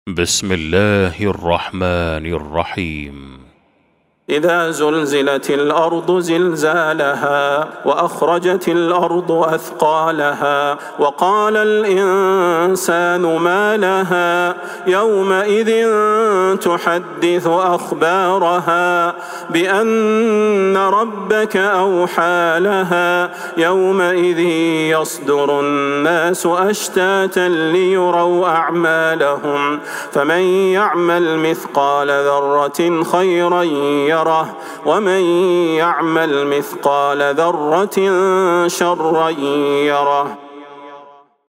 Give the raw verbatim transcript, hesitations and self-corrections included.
بسم الله الرحمن الرحيم. إذا زلزلت الأرض زلزالها وأخرجت الأرض أثقالها وقال الإنسان ما لها يومئذ تحدث أخبارها بأن ربك أوحى لها يومئذ يصدر الناس أشتاتا ليروا أعمالهم فمن يعمل مثقال ذرة خيرا يره ومن يعمل مثقال ذرة شرا يره.